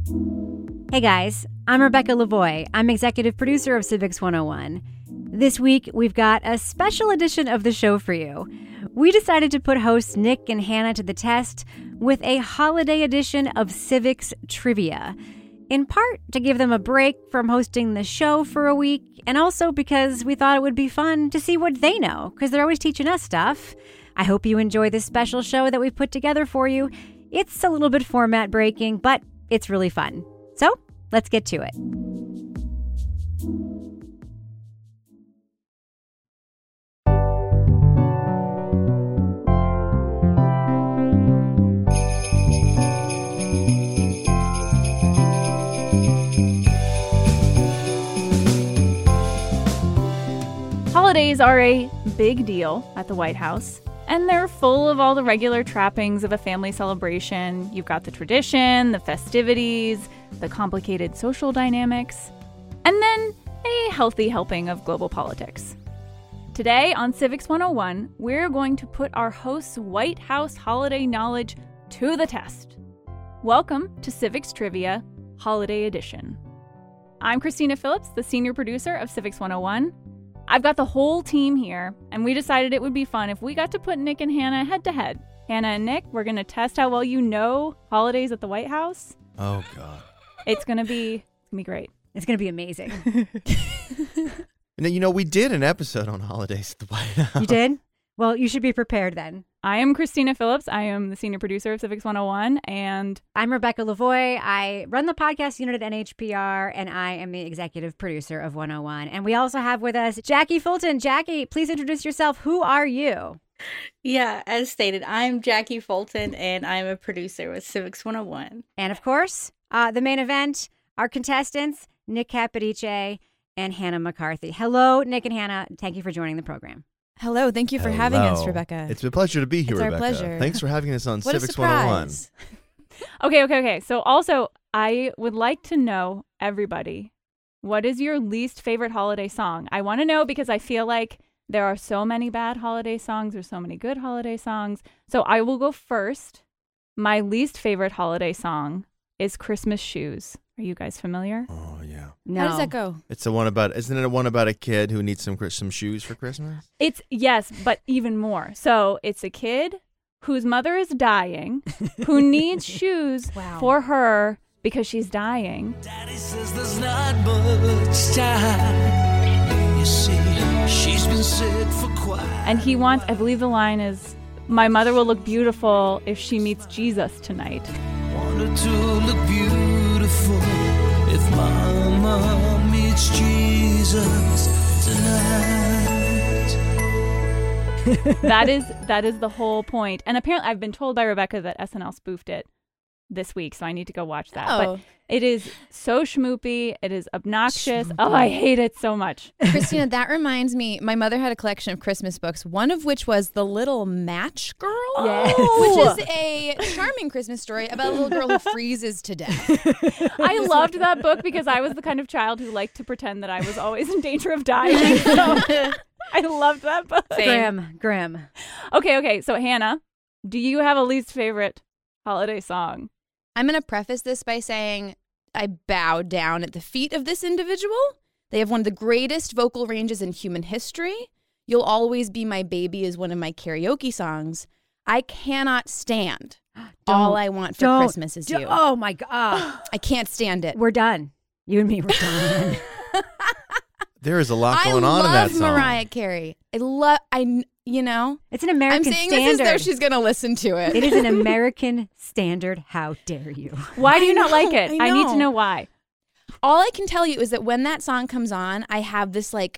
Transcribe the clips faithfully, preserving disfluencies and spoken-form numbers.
Hey guys, I'm Rebecca Lavoie. I'm executive producer of Civics one oh one. This week, we've got a special edition of the show for you. We decided to put hosts Nick and Hannah to the test with a holiday edition of Civics Trivia. In part to give them a break from hosting the show for a week, and also because we thought it would be fun to see what they know, because they're always teaching us stuff. I hope you enjoy this special show that we've put together for you. It's a little bit format breaking, but it's really fun. So, let's get to it. Holidays are a big deal at the White House, and they're full of all the regular trappings of a family celebration. You've got the tradition, the festivities, the complicated social dynamics, and then a healthy helping of global politics. Today on Civics one oh one, we're going to put our hosts' White House holiday knowledge to the test. Welcome to Civics Trivia Holiday Edition. I'm Christina Phillips, the senior producer of Civics one oh one. I've got the whole team here, and we decided it would be fun if we got to put Nick and Hannah head-to-head. Hannah and Nick, we're going to test how well you know holidays at the White House. Oh, God. It's going to be it's gonna be great. It's going to be amazing. You know, we did an episode on holidays at the White House. You did? Well, you should be prepared then. I am Christina Phillips. I am the senior producer of Civics one oh one, and I'm Rebecca Lavoie. I run the podcast unit at N H P R, and I am the executive producer of one oh one. And we also have with us Jackie Fulton. Jackie, please introduce yourself. Who are you? Yeah, as stated, I'm Jackie Fulton, and I'm a producer with Civics one oh one. And of course, uh, the main event, our contestants, Nick Capodice and Hannah McCarthy. Hello, Nick and Hannah. Thank you for joining the program. Hello, thank you for Hello. having us, Rebecca. It's a pleasure to be here, It's our Rebecca. pleasure. Thanks for having us on What Civics a one oh one. surprise. okay, okay, okay. So also, I would like to know, everybody, what is your least favorite holiday song? I want to know because I feel like there are so many bad holiday songs. There's so many good holiday songs. So I will go first. My least favorite holiday song is Christmas Shoes. Are you guys familiar? Oh, yeah. No. How does that go? It's the one about, isn't it a one about a kid who needs some some shoes for Christmas? It's, yes, but even more. So it's a kid whose mother is dying, who needs shoes Wow. for her because she's dying. Daddy says there's not much time. You see, she's been sick for quite. And he wants, I believe the line is, my mother will look beautiful if she meets Jesus tonight. Wanted to look beautiful if Mama meets Jesus tonight. that is that is the whole point. And apparently I've been told by Rebecca that S N L spoofed it this week, so I need to go watch that. Oh. But it is so schmoopy. It is obnoxious. Oh, I hate it so much. Christina, that reminds me, my mother had a collection of Christmas books, one of which was The Little Match Girl, Yes. which is a charming Christmas story about a little girl who freezes to death. I loved that book because I was the kind of child who liked to pretend that I was always in danger of dying. So I loved that book. Grim, grim. Okay, okay. So Hannah, do you have a least favorite holiday song? I'm going to preface this by saying I bow down at the feet of this individual. They have one of the greatest vocal ranges in human history. You'll Always Be My Baby is one of my karaoke songs. I cannot stand All I Want for Don't. Christmas Is Do- You. Oh my God. I can't stand it. We're done. You and me, we're done. There is a lot I going on in that love song. Mariah Carey. I love, I, you know, It's an American I'm saying standard. this as though she's going to listen to it. It is an American standard. How dare you? Why do you I not know, like it? I I need to know. know why. All I can tell you is that when that song comes on, I have this like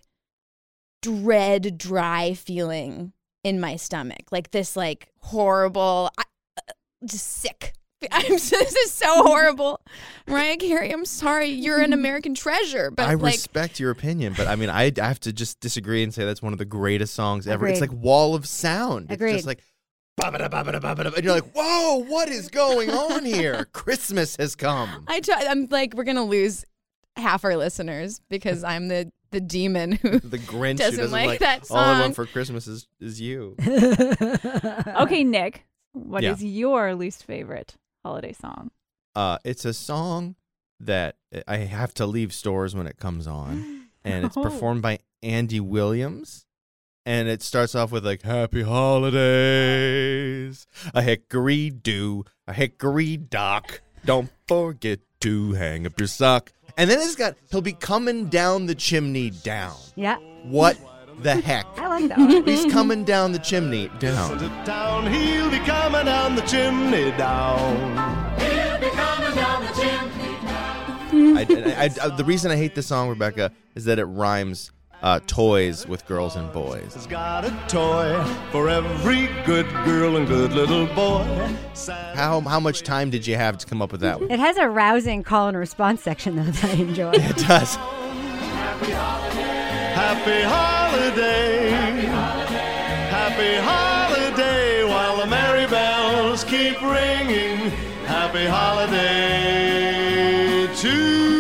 dread, dry feeling in my stomach. Like this like horrible, I, uh, just sick. I'm so, this is so horrible. Mariah Carey, I'm sorry. You're an American treasure. But I like, respect your opinion, but I mean, I, I have to just disagree and say that's one of the greatest songs ever. It's Agreed. like Wall of Sound. Agreed. It's just like, ba-ba-da, ba-ba-da, ba-ba-da, and you're like, whoa, what is going on here? Christmas has come. I try, I'm like, we're going to lose half our listeners because I'm the, the demon who The Grinch doesn't who doesn't like like, that all I song. want for Christmas is, is you. Okay, Nick, what is Yeah. your least favorite holiday song? Uh, it's a song that I have to leave stores when it comes on, and it's performed by Andy Williams. And it starts off with like, happy holidays, a hickory do, a hickory dock. Don't forget to hang up your sock. And then it's got, he'll be coming down the chimney down. Yeah. What the heck? I like that. He's coming down the chimney down. Down, he'll be coming down the chimney down. He'll be coming down the chimney down. I, I, I, the reason I hate this song, Rebecca, is that it rhymes uh, toys with girls and boys. He's got a toy for every good girl and good little boy. How how much time did you have to come up with that one? It has a rousing call and response section, though, that I enjoy. It does. Happy holiday. Happy holiday. Happy holiday while the merry bells keep ringing. Happy holiday to you.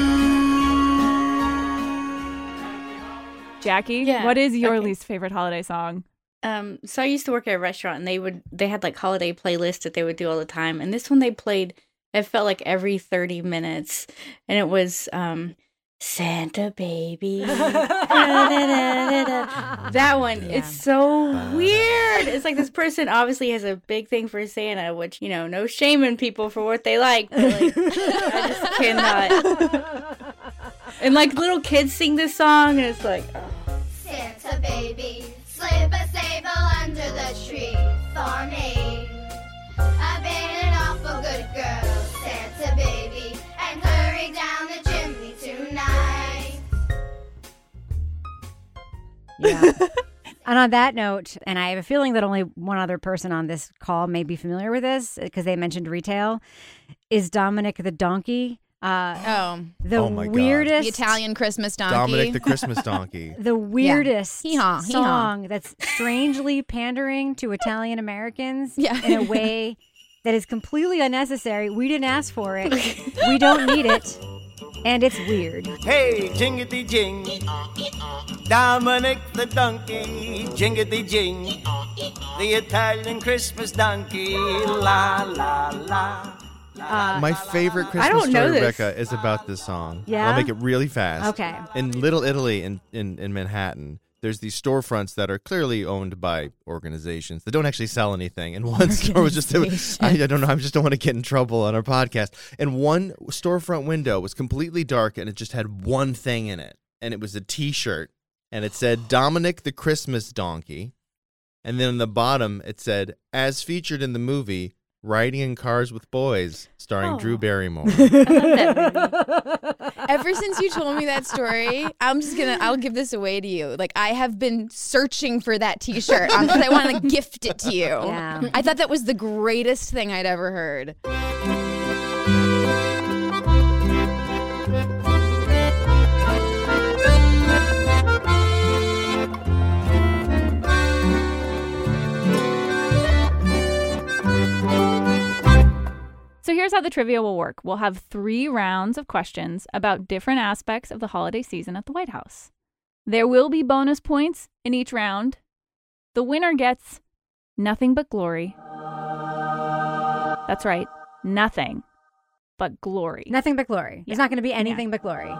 Jackie, Yeah, what is your okay. least favorite holiday song? Um, so I used to work at a restaurant, and they would they had like holiday playlists that they would do all the time. And this one they played, it felt like every thirty minutes, and it was um, Santa Baby. That one, Yeah. it's so weird. It's like this person obviously has a big thing for Santa, which, you know, no shaming people for what they like, but like, I just cannot. And like little kids sing this song, and it's like, oh. Santa baby, slip a sable under the tree for me. I've been an awful good girl, Santa baby, and hurry down the chimney tonight. Yeah. And on that note, and I have a feeling that only one other person on this call may be familiar with this because they mentioned retail, is Dominic the Donkey. Uh, Oh, the Oh my God. weirdest the Italian Christmas donkey. Dominic the Christmas Donkey. the weirdest Hee-haw, hee-haw. song that's strangely pandering to Italian Americans Yeah. in a way that is completely unnecessary. We didn't ask for it. We don't need it. And it's weird. Hey, jingity jing, Dominic the donkey, jingity jing, the Italian Christmas donkey, la la la. Uh, My favorite Christmas I don't know story, this. Rebecca, is about this song. Yeah? I'll make it really fast. Okay. In Little Italy in, in, in Manhattan, there's these storefronts that are clearly owned by organizations that don't actually sell anything. And one store was just, I, I don't know, I just don't want to get in trouble on our podcast. And one storefront window was completely dark and it just had one thing in it. And it was a T-shirt. And it said, Dominic the Christmas Donkey. And then on the bottom, it said, as featured in the movie, Riding in Cars with Boys, starring Oh. Drew Barrymore. I love that movie. Ever since you told me that story, I'm just gonna, I'll give this away to you. Like, I have been searching for that T-shirt because I want to gift it to you. Yeah. I thought that was the greatest thing I'd ever heard. So here's how the trivia will work. We'll have three rounds of questions about different aspects of the holiday season at the White House. There will be bonus points in each round. The winner gets nothing but glory. That's right, nothing but glory. Nothing but glory. There's Yeah. not going to be anything but glory.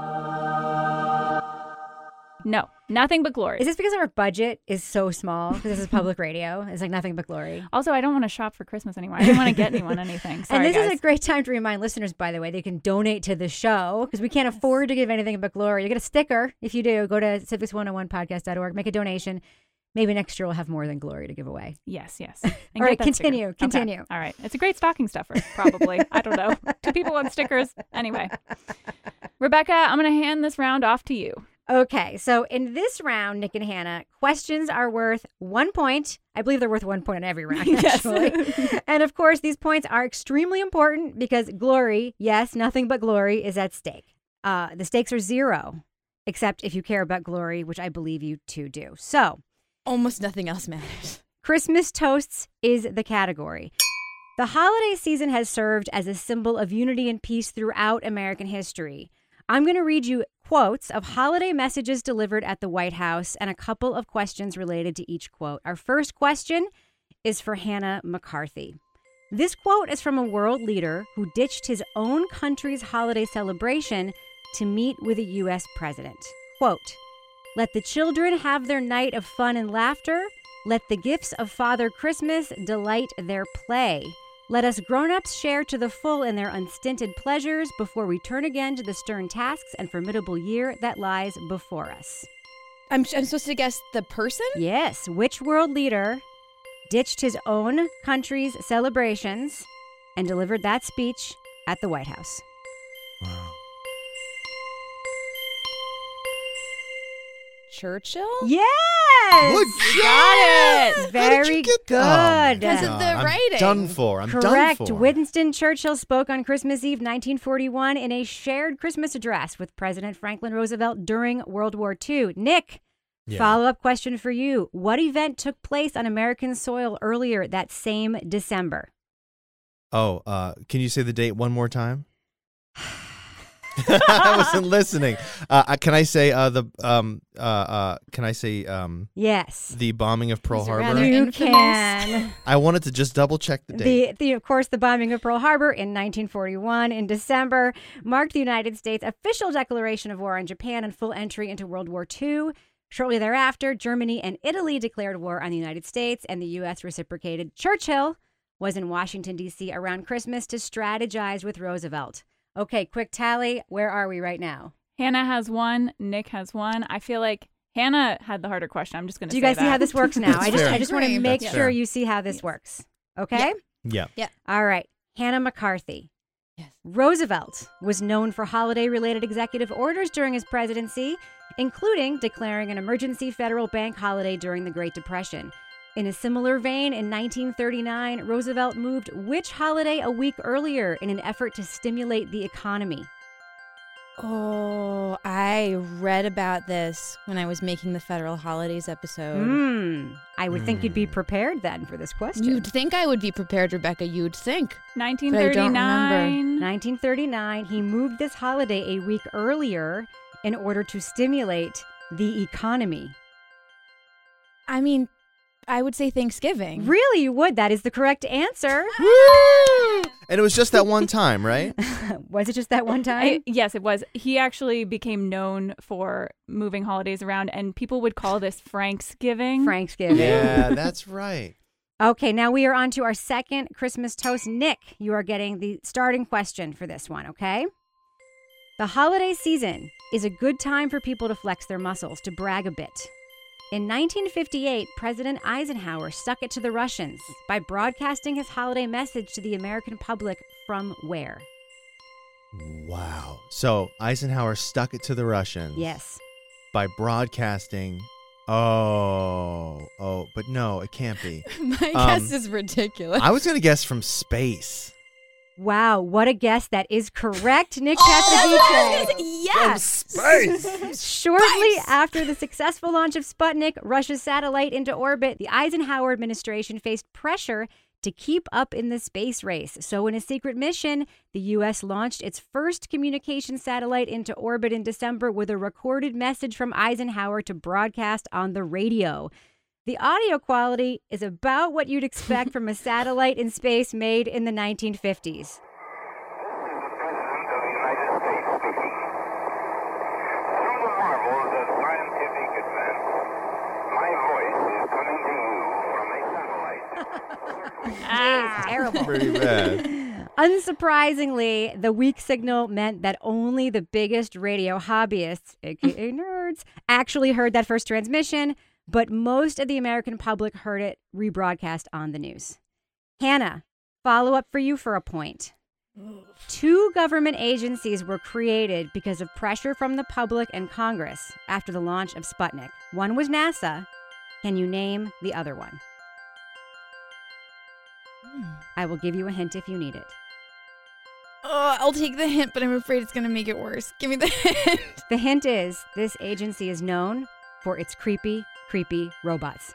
No, nothing but glory. Is this because our budget is so small? Because this is public radio. It's like nothing but glory. Also, I don't want to shop for Christmas anymore. I didn't want to get anyone anything. Sorry, and this guys. is a great time to remind listeners, by the way, they can donate to the show because we can't afford to give anything but glory. You get a sticker. If you do, go to civics one oh one podcast dot org, make a donation. Maybe next year we'll have more than glory to give away. Yes, yes. All And right, get that sticker. continue, Okay. continue. All right. It's a great stocking stuffer, probably. I don't know. Two people want stickers. Anyway. Rebecca, I'm going to hand this round off to you. Okay, so in this round, Nick and Hannah, questions are worth one point. I believe they're worth one point in every round, Yes. actually. And of course, these points are extremely important because glory, yes, nothing but glory, is at stake. Uh, the stakes are zero, except if you care about glory, which I believe you two do. So, Almost nothing else matters. Christmas toasts is the category. The holiday season has served as a symbol of unity and peace throughout American history. I'm going to read you quotes of holiday messages delivered at the White House and a couple of questions related to each quote. Our first question is for Hannah McCarthy. This quote is from a world leader who ditched his own country's holiday celebration to meet with a U S president. Quote, "Let the children have their night of fun and laughter. Let the gifts of Father Christmas delight their play. Let us grown-ups share to the full in their unstinted pleasures before we turn again to the stern tasks and formidable year that lies before us." I'm, I'm supposed to guess the person? Yes, which world leader ditched his own country's celebrations and delivered that speech at the White House? Wow. Churchill? Yes! Good You job! got it! How did Very you get good. that? Oh, my Because of God. the I'm writing. done for. I'm Correct. done for. Winston Churchill spoke on Christmas Eve nineteen forty-one in a shared Christmas address with President Franklin Roosevelt during World War Two. Nick, Yeah. follow-up question for you. What event took place on American soil earlier that same December? Oh, uh, can you say the date one more time? I wasn't listening. Uh, can I say uh, the um uh, uh can I say um Yes. the bombing of Pearl These are rather Harbor? You infamous. can. I wanted to just double check the date. The, the, of course, the bombing of Pearl Harbor in nineteen forty-one in December marked the United States' official declaration of war on Japan and full entry into World War Two. Shortly thereafter, Germany and Italy declared war on the United States, and the U S reciprocated. Churchill was in Washington, D C around Christmas to strategize with Roosevelt. Okay, quick tally. Where are we right now? Hannah has one. Nick has one. I feel like Hannah had the harder question. I'm just going to Do you say guys see that. how this works now? That's I just, fair. I just want to Agree. make That's sure fair. you see how this works. Okay? Yeah. All right. Hannah McCarthy. Yes. Roosevelt was known for holiday-related executive orders during his presidency, including declaring an emergency federal bank holiday during the Great Depression. In a similar vein, in nineteen thirty-nine, Roosevelt moved which holiday a week earlier in an effort to stimulate the economy? Oh, I read about this when I was making the federal holidays episode. Hmm. I would think you'd be Hmm. prepared then for this question. You'd think I would be prepared, Rebecca. You'd think. nineteen But I don't thirty-nine. nineteen thirty-nine, he moved this holiday a week earlier in order to stimulate the economy. I mean, I would say Thanksgiving. Really, you would. That is the correct answer. Woo! And it was just that one time, right? Was it just that one time? I, yes, it was. He actually became known for moving holidays around, and people would call this Franksgiving. Thanksgiving. Yeah, that's right. Okay, now we are on to our second Christmas toast. Nick, you are getting the starting question for this one, okay? The holiday season is a good time for people to flex their muscles, to brag a bit. In nineteen fifty-eight, President Eisenhower stuck it to the Russians by broadcasting his holiday message to the American public from where? Wow. So Eisenhower stuck it to the Russians. Yes. By broadcasting. Oh, oh, but no, it can't be. My Um, guess is ridiculous. I was gonna guess from space. Wow, what a guess. That is correct, Nick Oh, that's what I was Casavice. gonna say. Yes. Space. Shortly after the successful launch of Sputnik, Russia's satellite into orbit, the Eisenhower administration faced pressure to keep up in the space race. So in a secret mission, the U S launched its first communication satellite into orbit in December with a recorded message from Eisenhower to broadcast on the radio. The audio quality is about what you'd expect from a satellite in space made in the nineteen fifties. President of the United States speaking. Through the marvels of scientific advance, my voice is coming to you from a satellite. Ah, terrible. Pretty bad. Unsurprisingly, the weak signal meant that only the biggest radio hobbyists, aka nerds, actually heard that first transmission, but most of the American public heard it rebroadcast on the news. Hannah, follow up for you for a point. Two government agencies were created because of pressure from the public and Congress after the launch of Sputnik. One was NASA. Can you name the other one? I will give you a hint if you need it. Oh, I'll take the hint, but I'm afraid it's going to make it worse. Give me the hint. The hint is this agency is known for its creepy, creepy robots.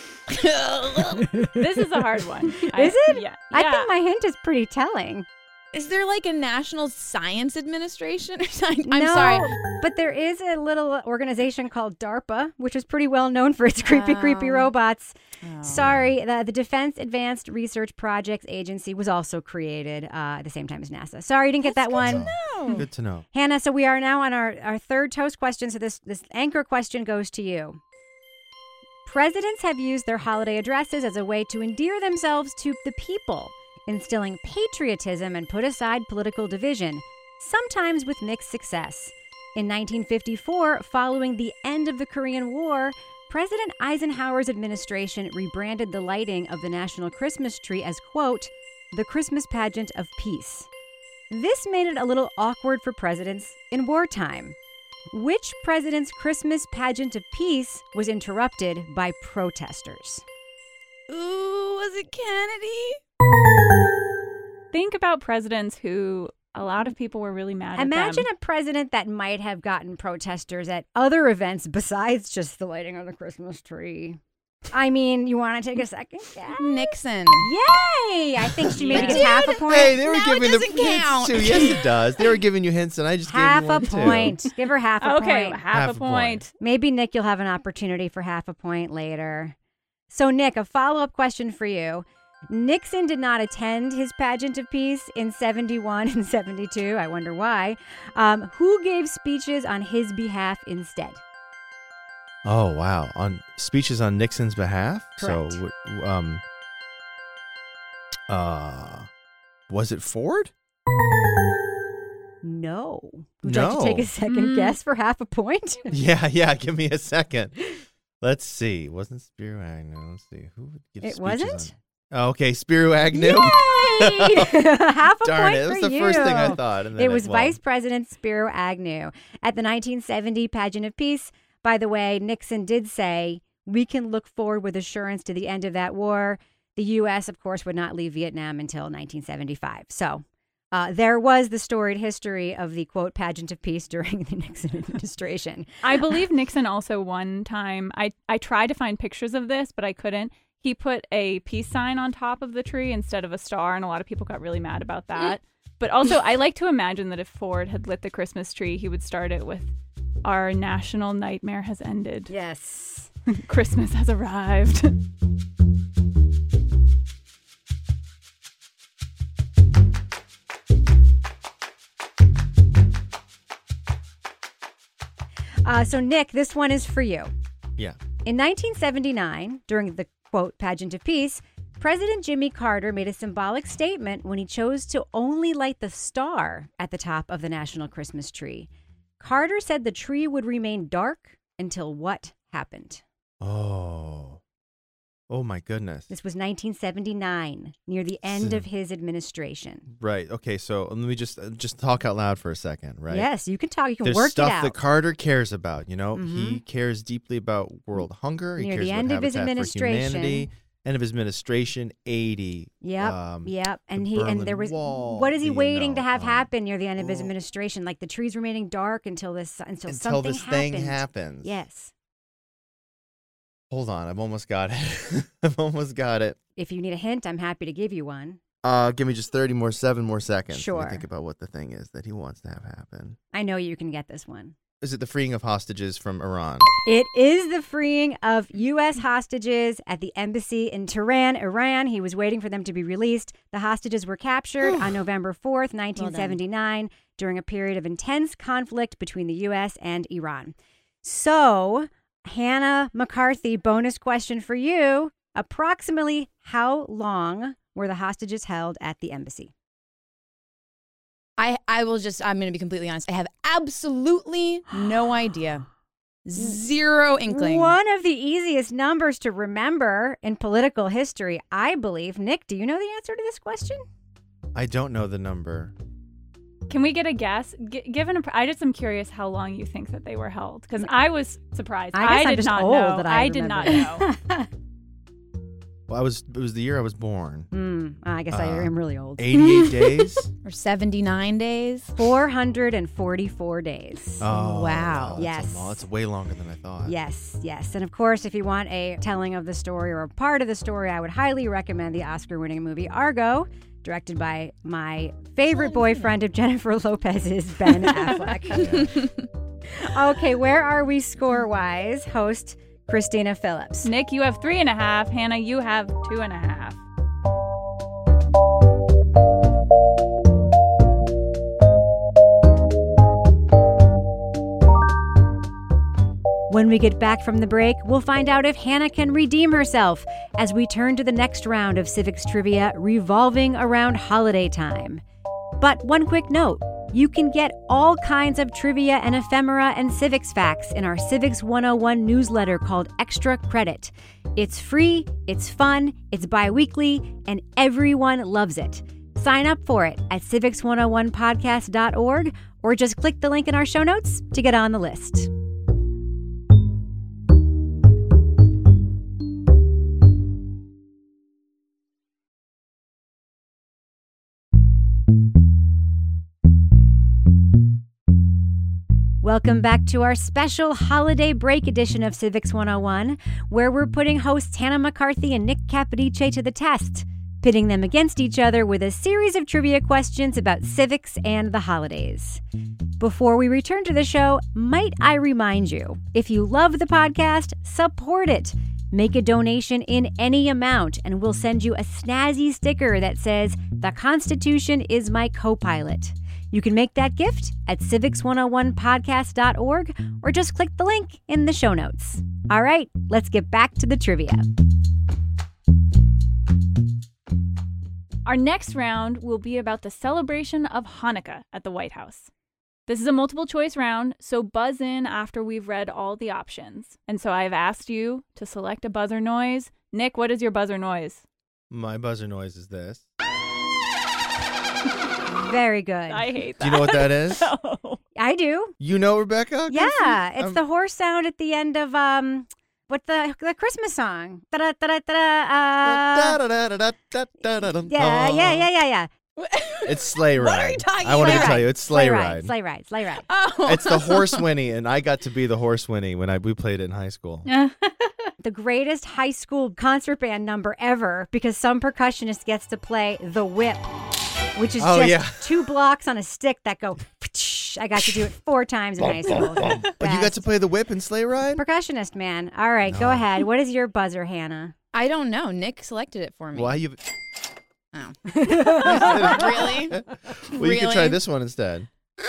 This is a hard one. Is it? Yeah. I Yeah. think my hint is pretty telling. Is there like a National Science Administration or something? I'm no, sorry. but there is a little organization called DARPA, which is pretty well known for its creepy, creepy Oh. robots. Oh. Sorry, the, the Defense Advanced Research Projects Agency was also created uh, at the same time as NASA. Sorry, you didn't get That's that good one. to know. Good to know. Hannah, so we are now on our, our third toast question. So this, this anchor question goes to you. Presidents have used their holiday addresses as a way to endear themselves to the people, instilling patriotism and put aside political division, sometimes with mixed success. In nineteen fifty-four, following the end of the Korean War, President Eisenhower's administration rebranded the lighting of the national Christmas tree as, quote, the Christmas pageant of peace. This made it a little awkward for presidents in wartime. Which president's Christmas pageant of peace was interrupted by protesters? Ooh, was it Kennedy? Think about presidents who a lot of people were really mad Imagine at them. a president that might have gotten protesters at other events besides just the lighting of the Christmas tree. I mean, you want to take a second guess? Nixon. Yay! I think she maybe You gets half a did? point. Hey, they were Now it giving the doesn't hints count. too. Yes, it does. They were giving you hints, and I just half gave you a one too. point. Give her half a Okay, point. half, Half a a point. point. Maybe, Nick, you'll have an opportunity for half a point later. So, Nick, a follow-up question for you. Nixon did not attend his pageant of peace in seventy-one and seventy-two. I wonder why. Um, who gave speeches on his behalf instead? Oh wow! On speeches on Nixon's behalf. Correct. So, w- um, uh, was it Ford? No. Would you like to take No. a second Mm. guess for half a point? Yeah, yeah. Give me a second. Let's see. Wasn't Spiro Agnew? Let's see. Who would give It speeches wasn't? on- Oh, okay, Spiro Agnew. Yay! half a Darn point it! It for was the you. first thing I thought. And then It was well, Vice President Spiro Agnew. At the nineteen seventy pageant of peace, by the way, Nixon did say, we can look forward with assurance to the end of that war. The U S, of course, would not leave Vietnam until nineteen seventy-five. So uh, there was the storied history of the, quote, pageant of peace during the Nixon administration. I believe Nixon also one time, I, I tried to find pictures of this, but I couldn't. He put a peace sign on top of the tree instead of a star, and a lot of people got really mad about that. But also, I like to imagine that if Ford had lit the Christmas tree, he would start it with, our national nightmare has ended. Yes. Christmas has arrived. Uh, so, Nick, this one is for you. Yeah. In nineteen seventy-nine, during the, quote, pageant of peace, President Jimmy Carter made a symbolic statement when he chose to only light the star at the top of the national Christmas tree. Carter said the tree would remain dark until what happened? Oh. Oh my goodness. This was nineteen seventy-nine, near the end So- of his administration. Right. Okay. So let me just uh, just talk out loud for a second. Right. Yes, you can talk. You can There's work stuff it out. that Carter cares about. You know, he Mhm. cares deeply about world hunger. He Near cares the about end of his Habitat for administration. Humanity. End of his administration, eighty. Yep, um, yep. And the he and Berlin there was Wall, what is he you waiting to know, have um, happen near the end of his oh. administration? Like the trees remaining dark until this until, Until something this thing happened. happens. Yes. Hold on, I've almost got it. I've almost got it. If you need a hint, I'm happy to give you one. Uh, give me just thirty more, seven more seconds. Let me Sure. think about what the thing is that he wants to have happen. I know you can get this one. Is it the freeing of hostages from Iran? It is the freeing of U S hostages at the embassy in Tehran, Iran. He was waiting for them to be released. The hostages were captured on November fourth, nineteen seventy-nine, during a period of intense conflict between the U S and Iran. So, Hannah McCarthy, bonus question for you. Approximately how long were the hostages held at the embassy? I, I will just, I'm going to be completely honest. I have absolutely no idea. Zero inkling. One of the easiest numbers to remember in political history, I believe. Nick, do you know the answer to this question? I don't know the number. Can we get a guess? G- given, a, I just am curious how long you think that they were held, because I was surprised. I guess I'm did just not old know. that I did not remember. know. Well, I was. It was the year I was born. Hmm. Mm, I guess I Uh, am really old. eighty-eight days? Or seventy-nine days. four hundred forty-four days. Oh, Wow. That's Yes. a lot. That's way longer than I thought. Yes, yes. And of course, if you want a telling of the story or a part of the story, I would highly recommend the Oscar-winning movie Argo, directed by my favorite boyfriend of Jennifer Lopez's, Ben Affleck. Okay, where are we score-wise? Host Christina Phillips. Nick, you have three and a half. Hannah, you have two and a half. When we get back from the break, we'll find out if Hannah can redeem herself as we turn to the next round of civics trivia revolving around holiday time. But one quick note, you can get all kinds of trivia and ephemera and civics facts in our Civics one oh one newsletter called Extra Credit. It's free, it's fun, it's bi-weekly, and everyone loves it. Sign up for it at civics one oh one podcast dot org or just click the link in our show notes to get on the list. Welcome back to our special holiday break edition of Civics one oh one, where we're putting hosts Hannah McCarthy and Nick Capodice to the test, pitting them against each other with a series of trivia questions about civics and the holidays. Before we return to the show, might I remind you, if you love the podcast, support it. Make a donation in any amount, and we'll send you a snazzy sticker that says, "The Constitution is my co-pilot." You can make that gift at civics one oh one podcast dot org or just click the link in the show notes. All right, let's get back to the trivia. Our next round will be about the celebration of Hanukkah at the White House. This is a multiple choice round, so buzz in after we've read all the options. And so I've asked you to select a buzzer noise. Nick, what is your buzzer noise? My buzzer noise is this. Very good. I hate that. Do you know what that is? No. I do. You know, Rebecca? Good for you. Yeah, it's I'm- the horse sound at the end of um, what the the Christmas song. Da da da da da. Uh, yeah, yeah, yeah, yeah, yeah. It's Sleigh Ride. What are you talking I wanted about? to tell you, it's Sleigh, Sleigh Ride. Sleigh ride. Sleigh ride. Oh. It's the horse Winnie, and I got to be the horse Winnie when I we played it in high school. The greatest high school concert band number ever, because some percussionist gets to play the whip, which is Oh, just yeah. two blocks on a stick that go. I got to do it four times in high school. But you got to play the whip in Sleigh Ride? Percussionist, man. All right, go No. ahead. What is your buzzer, Hannah? I don't know. Nick selected it for me. Why you? Oh. Well, Really? you Really? could try this one instead.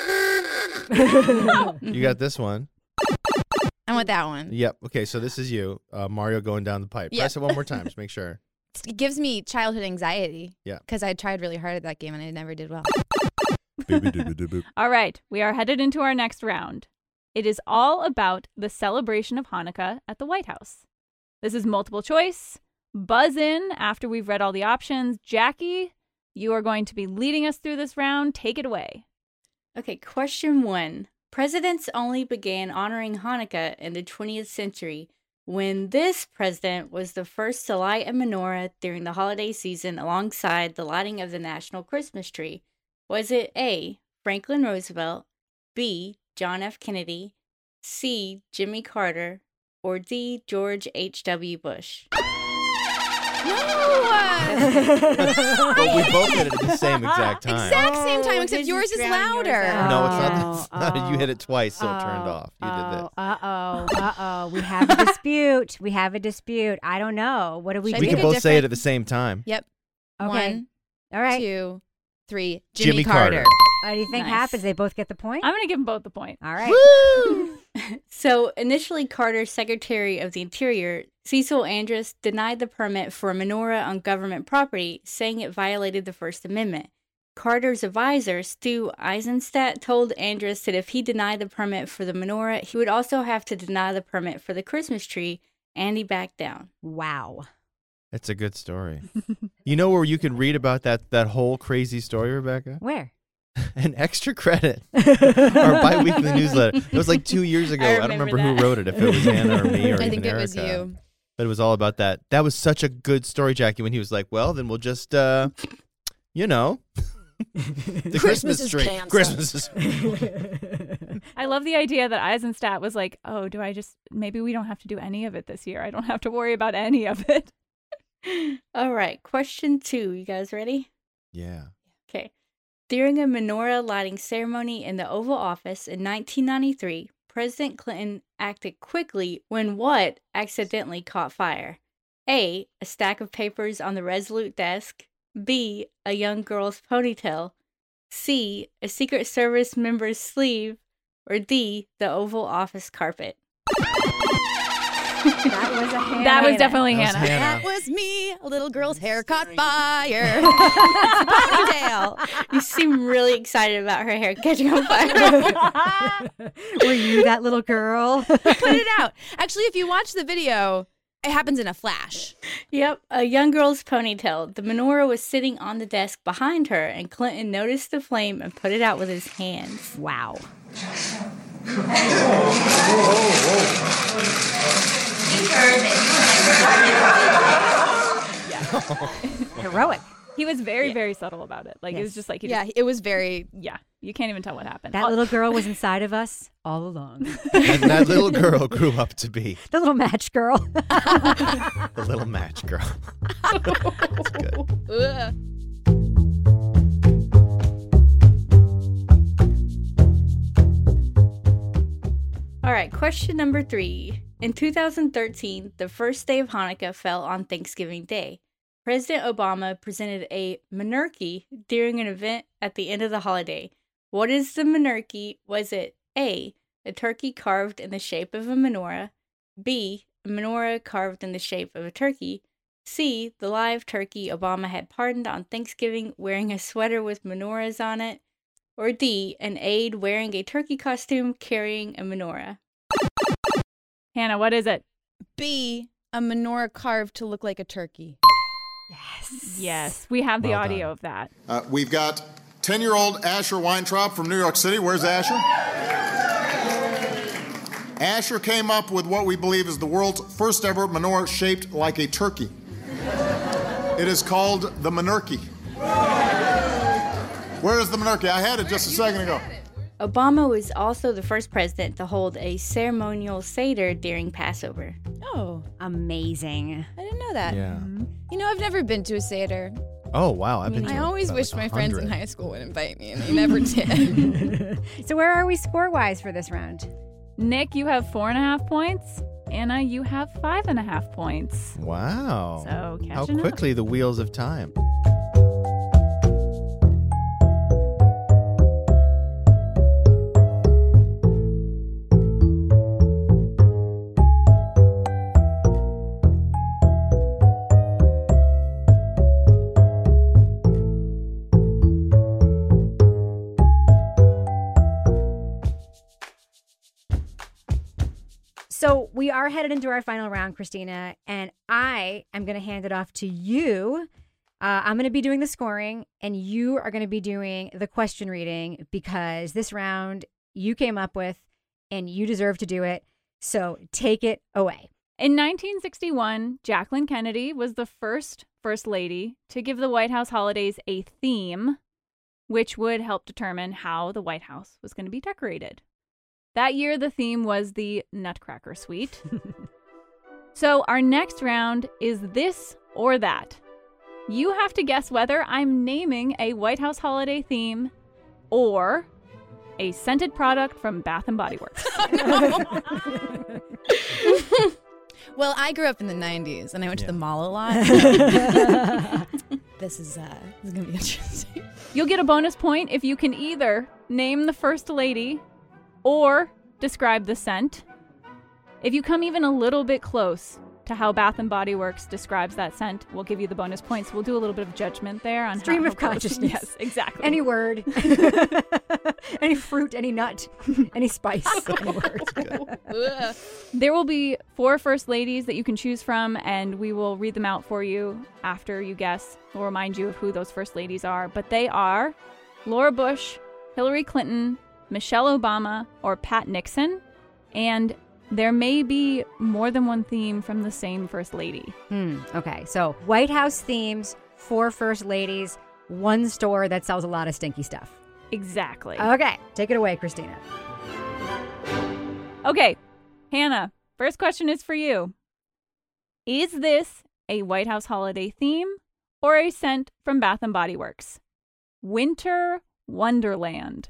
You got this one. I want that one. Yep. Okay, so this is you, uh, Mario going down the pipe. Yeah. Press it one more time. Just make sure. It gives me childhood anxiety. Yeah. Because I tried really hard at that game and I never did well. All right, we are headed into our next round. It is all about the celebration of Hanukkah at the White House. This is multiple choice. Buzz in after we've read all the options. Jackie, you are going to be leading us through this round. Take it away. Okay, question one. Presidents only began honoring Hanukkah in the twentieth century when this president was the first to light a menorah during the holiday season alongside the lighting of the national Christmas tree. Was it A, Franklin Roosevelt, B, John F. Kennedy, C, Jimmy Carter, or D, George H W. Bush? No! But we both hit it at the same exact time. Exact same time, Oh, except did yours you is drown yours louder. out? No, it's not. Oh, It's not. You hit it twice, so it turned oh, off. You did this. Uh oh, uh oh. We have a dispute. We have a dispute. I don't know. What do we Should I do? We make can a both say it different- at the same time. Yep. Okay. One, All right. two, three. Jimmy, Jimmy Carter. Carter. What do you think Nice. happens? They both get the point? I'm going to give them both the point. All right. Woo! So, initially, Carter's Secretary of the Interior, Cecil Andrus, denied the permit for a menorah on government property, saying it violated the First Amendment. Carter's advisor, Stu Eisenstadt, told Andrus that if he denied the permit for the menorah, he would also have to deny the permit for the Christmas tree, and he backed down. Wow. It's a good story. You know where you can read about that that whole crazy story, Rebecca? Where? An Extra Credit. Our bi-weekly newsletter. It was like two years ago. I I, don't remember remember who that. wrote it, if it was Hannah or me or I even think it was Erica. you. But it was all about that. That was such a good story, Jackie, when he was like, well, then we'll just, uh, you know, the Christmas, is tree. canceled. Christmas is. I love the idea that Eisenstadt was like, oh, do I just, maybe we don't have to do any of it this year. I don't have to worry about any of it. All right, question two. You guys ready? Yeah. Okay. During a menorah lighting ceremony in the Oval Office in nineteen ninety-three, President Clinton acted quickly when what accidentally caught fire? A. A stack of papers on the Resolute desk. B. A young girl's ponytail. C. A Secret Service member's sleeve. Or D. The Oval Office carpet. That was a Hannah. That was definitely That was Hannah. Hannah. That was me. A little girl's hair caught fire. Ponytail. You seem really excited about her hair catching on fire. Were you that little girl? Put it out. Actually, if you watch the video, it happens in a flash. Yep, a young girl's ponytail. The menorah was sitting on the desk behind her, and Clinton noticed the flame and put it out with his hands. Wow. Heroic. He was very, very subtle about it. Like, it was Yes. just like, he Yeah, just, it was very. yeah, you can't even tell what happened. That All- little girl was inside of us all along. And that little girl grew up to be The little match girl. the little match girl. That's good. Ugh. All right, question number three. In two thousand thirteen, the first day of Hanukkah fell on Thanksgiving Day. President Obama presented a menorah during an event at the end of the holiday. What is the menorah? Was it A, a turkey carved in the shape of a menorah, B, a menorah carved in the shape of a turkey, C, the live turkey Obama had pardoned on Thanksgiving wearing a sweater with menorahs on it, or D, an aide wearing a turkey costume carrying a menorah? Hannah, what is it? B, a menorah carved to look like a turkey. Yes. Yes, we have the Well audio done. of that. Uh, we've got ten-year-old Asher Weintraub from New York City. Where's Asher? Asher came up with what we believe is the world's first ever menorah shaped like a turkey. It is called the menorah. Where is the menorah? I had it just a second ago. Obama was also the first president to hold a ceremonial Seder during Passover. Oh, Amazing. I didn't know that. Yeah. You know, I've never been to a Seder. Oh, wow. I've been to I always about wished like my a friends in hundred. high school would invite me, and they never did. So where are we score-wise for this round? Nick, you have four and a half points. Anna, you have five and a half points. Wow. So How catching up. quickly the wheels of time. So we are headed into our final round, Christina, and I am going to hand it off to you. Uh, I'm going to be doing the scoring, and you are going to be doing the question reading because this round you came up with, and you deserve to do it. So take it away. In nineteen sixty-one, Jacqueline Kennedy was the first First Lady to give the White House holidays a theme, which would help determine how the White House was going to be decorated. That year, the theme was the Nutcracker Suite. So our next round is this or that. You have to guess whether I'm naming a White House holiday theme or a scented product from Bath and Body Works. Well, I grew up in the nineties, and I went Yeah. to the mall a lot. this is uh, this is gonna be interesting. You'll get a bonus point if you can either name the First Lady or describe the scent. If you come even a little bit close to how Bath and Body Works describes that scent, we'll give you the bonus points. We'll do a little bit of judgment there on Stream how, of how close- consciousness. Yes, exactly. Any word, any fruit, any nut, any spice, any word. Ugh. There will be four First Ladies that you can choose from, and we will read them out for you after you guess. We'll remind you of who those First Ladies are. But they are Laura Bush, Hillary Clinton, Michelle Obama, or Pat Nixon. And there may be more than one theme from the same First Lady. Hmm. Okay. So White House themes, four First Ladies, one store that sells a lot of stinky stuff. Exactly. Okay. Take it away, Christina. Okay. Hannah, first question is for you. Is this a White House holiday theme or a scent from Bath and Body Works? Winter Wonderland.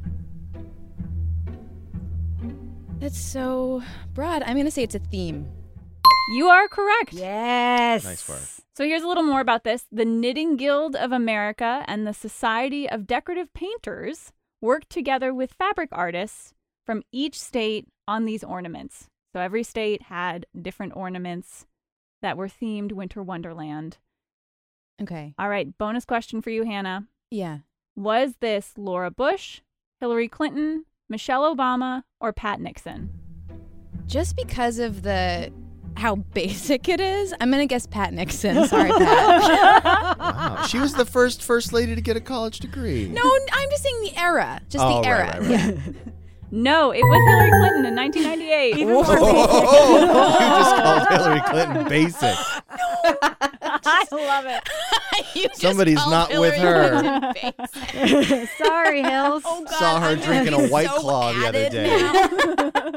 That's so broad. I'm going to say it's a theme. You are correct. Yes. Nice work. So here's a little more about this. The Knitting Guild of America and the Society of Decorative Painters worked together with fabric artists from each state on these ornaments. So every state had different ornaments that were themed Winter Wonderland. Okay. All right, bonus question for you, Hannah. Yeah. Was this Laura Bush, Hillary Clinton, Michelle Obama, or Pat Nixon? Just because of the how basic it is, I'm going to guess Pat Nixon. Sorry, Pat. Wow. She was the first First Lady to get a college degree. No, I'm just saying the era. Just Oh, the right, era. right, right. Yeah. No, it was Hillary Clinton in nineteen ninety-eight. Even more Oh, you just called Hillary Clinton basic. I love it. You just Somebody's called not with Hillary her. Clinton basic. Sorry, Hills. Oh, God, Saw her I'm drinking gonna a be White so Claw the other added day.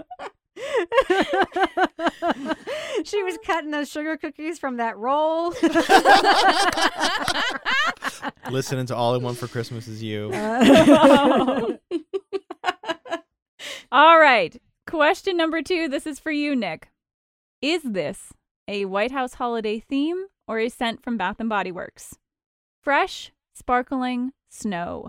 now. She was cutting those sugar cookies from that roll. Listening to All I Want for Christmas Is You. All right. Question number two. This is for you, Nick. Is this a White House holiday theme or a scent from Bath and Body Works? Fresh, sparkling snow.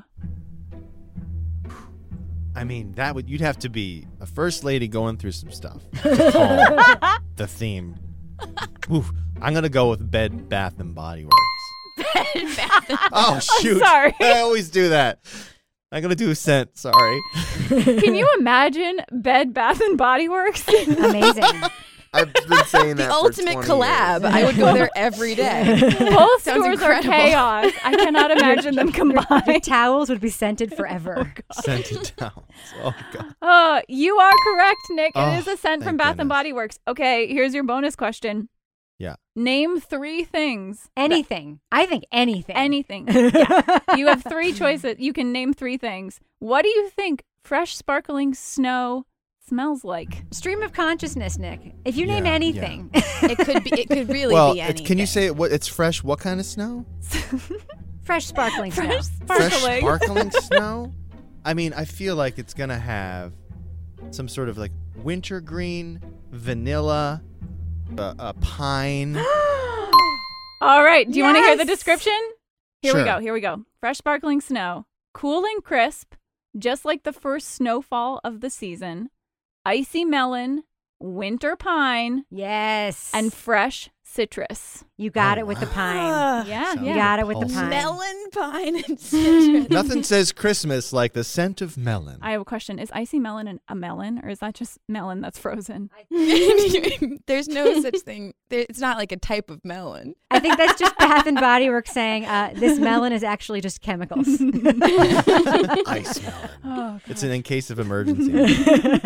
I mean, that would you'd have to be a First Lady going through some stuff to call the theme. Oof, I'm gonna go with Bed Bath and Body Works. Bed, Bath. Oh shoot! sorry. I always do that. I'm gonna do a scent. Sorry. Can you imagine Bed Bath and Body Works? Amazing. I've been saying that The for ultimate twenty collab. years. I would go there every day. Both Sounds stores are incredible. chaos. I cannot imagine them Your combined. towels would be scented forever. Scented towels. Oh god. Uh, you are correct, Nick. It Oh, is a scent from thank Bath and goodness. Body Works. Okay, here's your bonus question. Yeah. Name three things. Anything. I think anything. Anything. Yeah. You have three choices. You can name three things. What do you think fresh, sparkling snow smells like? Stream of consciousness, Nick. If you name Yeah, anything. It could be. It could really Well, be it's, anything. can you say it, what? It's fresh. What kind of snow? Fresh sparkling snow. Fresh, Fresh sparkling. sparkling snow. I mean, I feel like it's gonna have some sort of like wintergreen, vanilla, uh, a pine. All right. Do you want to hear the Yes. description? Here we Sure. go. Here we go. Fresh, sparkling snow. Cool and crisp, just like the first snowfall of the season. Icy melon, winter pine, Yes. and fresh citrus. you got Oh, it with the wow. pine. Yeah, Sounds You yeah. got it with the wholesome. pine. melon, pine, and citrus. Nothing says Christmas like the scent of melon. I have a question. Is icy melon an, a melon, or is that just melon that's frozen? There's no such thing. There, it's not like a type of melon. I think that's just Bath and Body Works saying uh, this melon is actually just chemicals. Ice melon. Oh, It's an in case of emergency.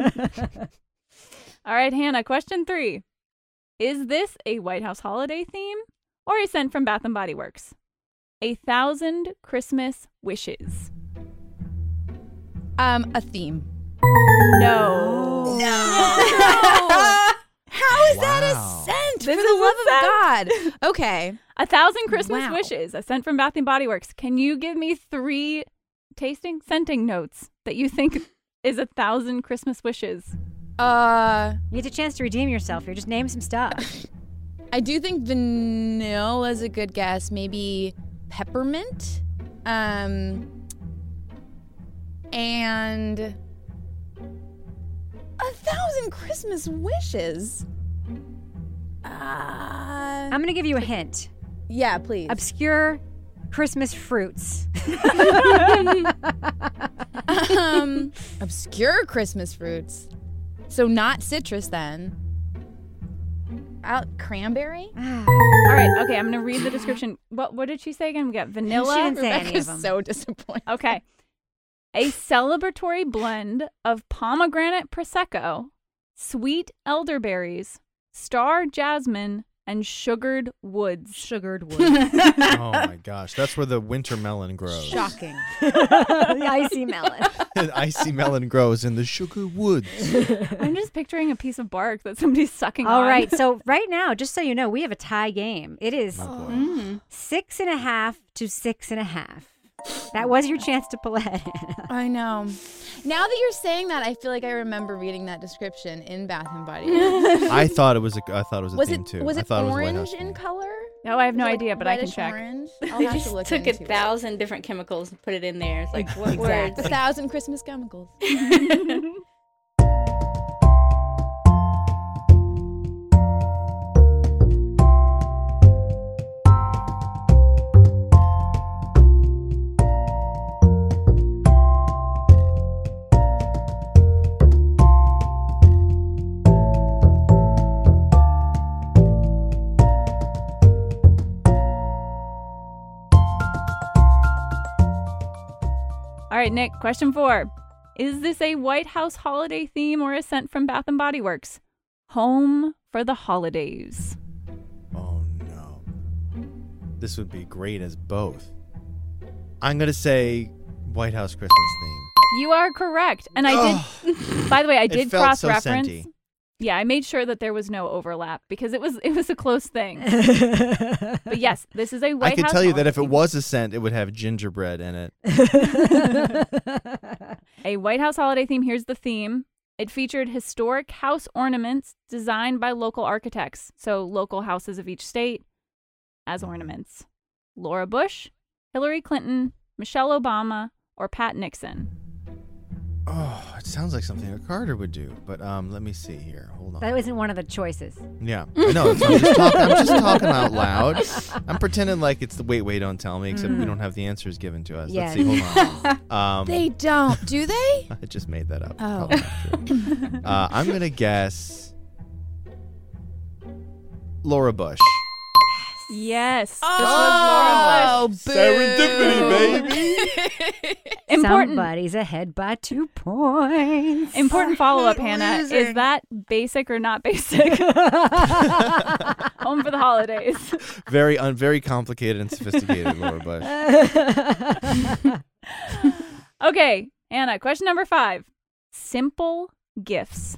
All right, Hannah, question three. Is this a White House holiday theme or a scent from Bath and Body Works? A Thousand Christmas Wishes. Um, a theme. No. How is that Wow. a scent? This For is the a love of God. Okay. A Thousand Christmas Wow. Wishes, a scent from Bath and Body Works. Can you give me three tasting, scenting notes that you think is a thousand Christmas wishes? Uh, You get a chance to redeem yourself here. Just name some stuff. I do think vanilla is a good guess. Maybe peppermint. Um, and a thousand Christmas wishes. Uh, I'm going to give you a hint. yeah, please. Obscure Christmas fruits. um, obscure Christmas fruits. So not citrus then. Out cranberry. All right, okay, I'm going to read the description. What what did she say again? We got vanilla. She didn't say any of Rebecca's them. so disappointed. Okay. A celebratory blend of pomegranate prosecco, sweet elderberries, star jasmine, and sugared woods. Sugared woods. Oh my gosh, that's where the winter melon grows. Shocking. The icy melon. An icy melon grows in the sugar woods. I'm just picturing a piece of bark that somebody's sucking All on. right, so right now, just so you know, we have a tie game. It is Oh, boy. Mm. six and a half to six and a half. That was your chance to pull ahead. I know. Now that you're saying that, I feel like I remember reading that description in Bath and Body Works. I thought it was a. I thought it was a Was theme it too. was I it thought orange it was a White House in theme. color? No, I have no Was it idea, like but I can reddish check. Orange? I'll They have just to look took a into it. thousand different chemicals and put it in there. It's like, what Exactly. words? A thousand Christmas chemicals. All right, Nick, question four. Is this a White House holiday theme or a scent from Bath and Body Works? Home for the holidays. Oh no, this would be great as both. I'm gonna say White House Christmas theme. You are correct. And I did, by the way, I It did felt so cross-reference. scenty. Yeah, I made sure that there was no overlap because it was it was a close thing. But yes, this is a White I could House tell you that if it holiday was a scent, it would have gingerbread in it. theme. A White House holiday theme. Here's the theme. It featured historic house ornaments designed by local architects, so local houses of each state as ornaments. Laura Bush, Hillary Clinton, Michelle Obama, or Pat Nixon. Oh, it sounds like something a Carter would do. But um, let me see here. Hold on. That wasn't one of the choices. Yeah, I know. So I'm, just talk- I'm just talking out loud. I'm pretending like it's the wait, wait, don't tell me, except we don't have the answers given to us. Yes. Let's see. Hold on. Um, They don't, do they? I just made that up. Oh. Probably not true. uh, I'm going to guess Laura Bush. Yes. This Oh, was boo. Serendipity, baby. Important. Somebody's ahead by two points. Important follow up, hate Hannah. Is losing. that basic or not basic? Home for the holidays. Very, un- very complicated and sophisticated, Laura Bush. Okay, Hannah, question number five. Simple gifts.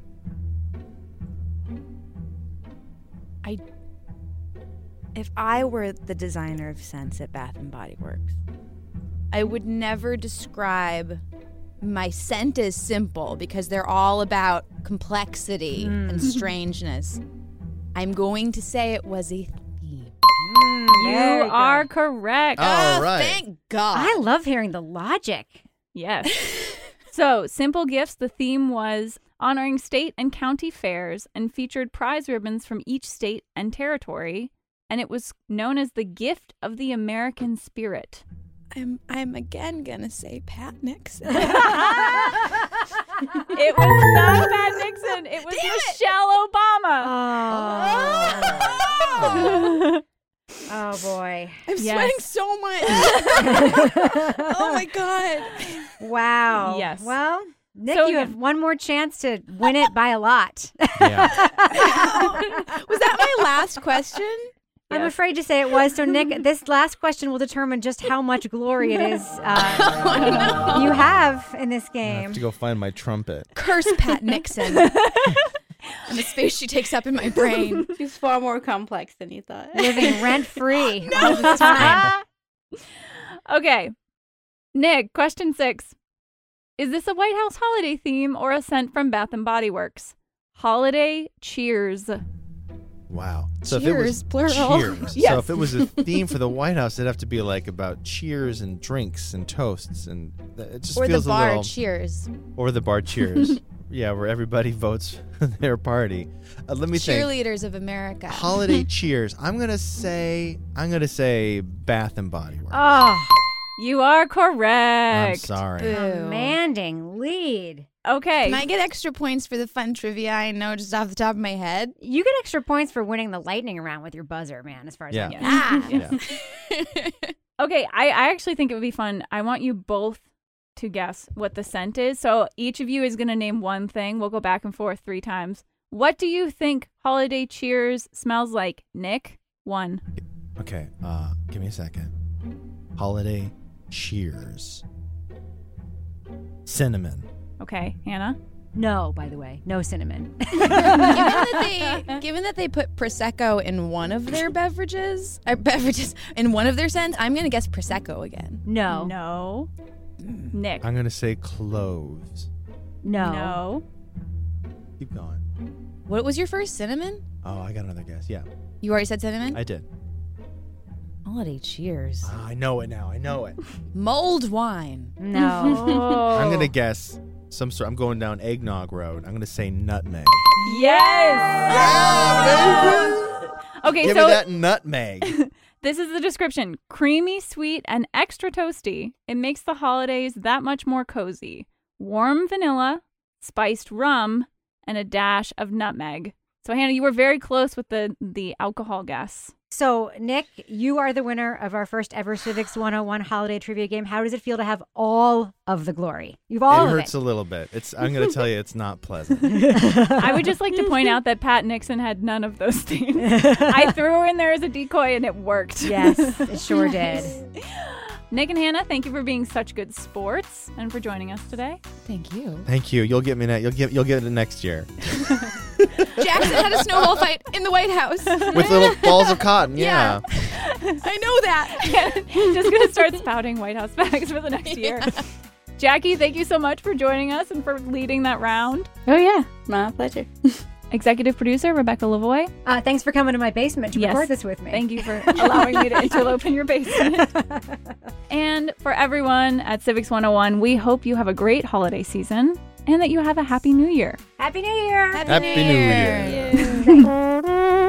I if I were the designer of scents at Bath and Body Works, I would never describe my scent as simple because they're all about complexity and strangeness. I'm going to say it was a theme. You Very are good. correct. All Oh, right. thank God. I love hearing the logic. Yes. So, Simple Gifts, the theme was honoring state and county fairs and featured prize ribbons from each state and territory. And it was known as the gift of the American spirit. I'm I'm again gonna say Pat Nixon. It was not Pat Nixon. It was Michelle Obama. Oh, oh boy. I'm Yes. sweating so much. Oh my God. Wow. Yes. Well, Nick, So you again- have one more chance to win it by a lot. Yeah. Was that my last question? I'm Yes. afraid to say it was. So, Nick, this last question will determine just how much glory it is uh, you have in this I game. have to go find my trumpet. Curse Pat Nixon. And the space she takes up in my brain. She's far more complex than you thought. Living rent free all the time. Okay. Nick, question six. Is this a White House holiday theme or a scent from Bath and Body Works? Holiday cheers. Wow. So if it Cheers, was plural. cheers. Yes. So if it was a theme for the White House, it'd have to be like about cheers and drinks and toasts and th- it just Or the feels bar a little cheers. or the bar cheers. Yeah, where everybody votes for their party. Uh, let me think. Cheerleaders of America. Holiday cheers. I'm gonna say I'm gonna say Bath and Body Works. Oh, You are I'm correct. sorry. Boo. commanding lead. Okay. Can I get extra points for the fun trivia I know just off the top of my head? You get extra points for winning the lightning round with your buzzer, man, as far as Yeah. I know. Ah. Yeah. Okay, I, I actually think it would be fun. I want you both to guess what the scent is. So each of you is going to name one thing. We'll go back and forth three times. What do you think Holiday Cheers smells like? Nick, one. Okay, uh, give me a second. Holiday Cheers. Cinnamon. Okay, Hannah? No, by the way, no cinnamon. given, that they, given that they put Prosecco in one of their beverages, or beverages in one of their scents, I'm going to guess Prosecco again. No. No. Nick? I'm going to say cloves. No. No. Keep going. What was your first? Cinnamon? Oh, I got another guess. Yeah, You already said cinnamon? I did. Holiday Cheers. Ah, I know it now. I know it. Mulled wine. No. Oh. I'm going to guess some sort. I'm going down eggnog road. I'm going to say nutmeg. Yes! Okay, Give so me that nutmeg. this is the description. Creamy, sweet, and extra toasty. It makes the holidays that much more cozy. Warm vanilla, spiced rum, and a dash of nutmeg. So, Hannah, you were very close with the, the alcohol guess. So, Nick, you are the winner of our first ever Civics one oh one holiday trivia game. How does it feel to have all of the glory? You've all It of hurts it. a little bit. It's. I'm going to tell you, it's not pleasant. I would just like to point out that Pat Nixon had none of those things. I threw her in there as a decoy, and it worked. Yes, it sure did. Nick and Hannah, thank you for being such good sports and for joining us today. Thank you. Thank you. You'll get me. Ne- you'll get. You'll get it next year Jackson had a snowball fight in the White House. with little balls of cotton. Yeah. I know that. Just going to start spouting White House facts for the next year. Jackie, thank you so much for joining us and for leading that round. Oh, yeah. My pleasure. Executive producer, Rebecca Lavoie. Uh, thanks for coming to my basement to Yes. record this with me. Thank you for allowing me to interlope in your basement. And for everyone at Civics one oh one, we hope you have a great holiday season and that you have a happy new year. Happy New Year! Happy New Year.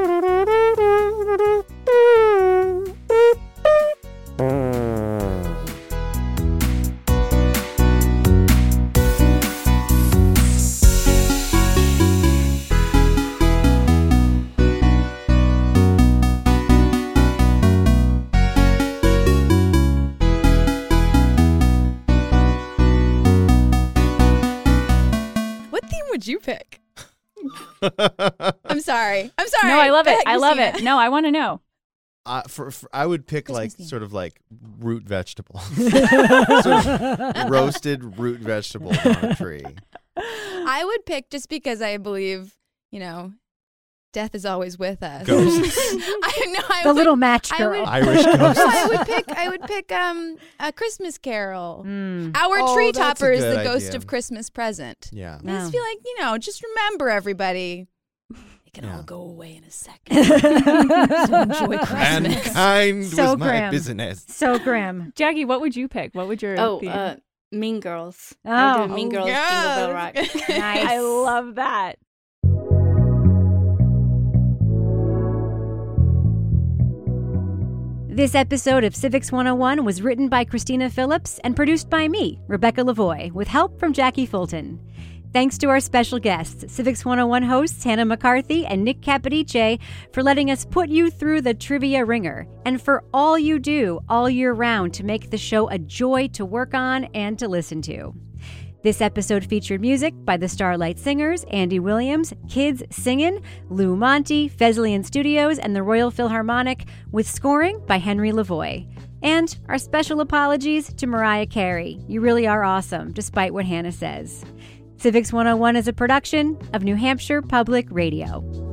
What theme would you pick? I'm sorry. I'm sorry. No, I love Go it. ahead, I love Christina. it. No, I want to know. Uh, for, for I would pick Christmas like theme. sort of like root vegetables, sort of roasted root vegetables on a tree. I would pick just because I believe, you know, death is always with us. Ghosts. I know. I The would, little match I girl. would- Irish No, ghosts. I would pick. I would pick um a Christmas Carol. Mm. Our Oh, tree that's a topper is good the ghost idea. of Christmas present. Yeah. I just No. feel like, you know, just remember everybody. It can Yeah. all go away in a second. So enjoy Christmas. Mankind So was my grim. business. So grim. Jackie, what would you pick? What would your Oh, theme? uh, Mean Girls. Oh. I'm doing Mean Oh, Girls, yes. Jingle Bell Rock. Nice. I love that. This episode of Civics one oh one was written by Christina Phillips and produced by me, Rebecca Lavoie, with help from Jackie Fulton. Thanks to our special guests, Civics one oh one hosts Hannah McCarthy and Nick Capodice, for letting us put you through the trivia ringer, and for all you do all year round to make the show a joy to work on and to listen to. This episode featured music by the Starlight Singers, Andy Williams, Kids Singin', Lou Monte, Fesleyan Studios, and the Royal Philharmonic, with scoring by Henry Lavoie. And our special apologies to Mariah Carey. You really are awesome, despite what Hannah says. Civics one oh one is a production of New Hampshire Public Radio.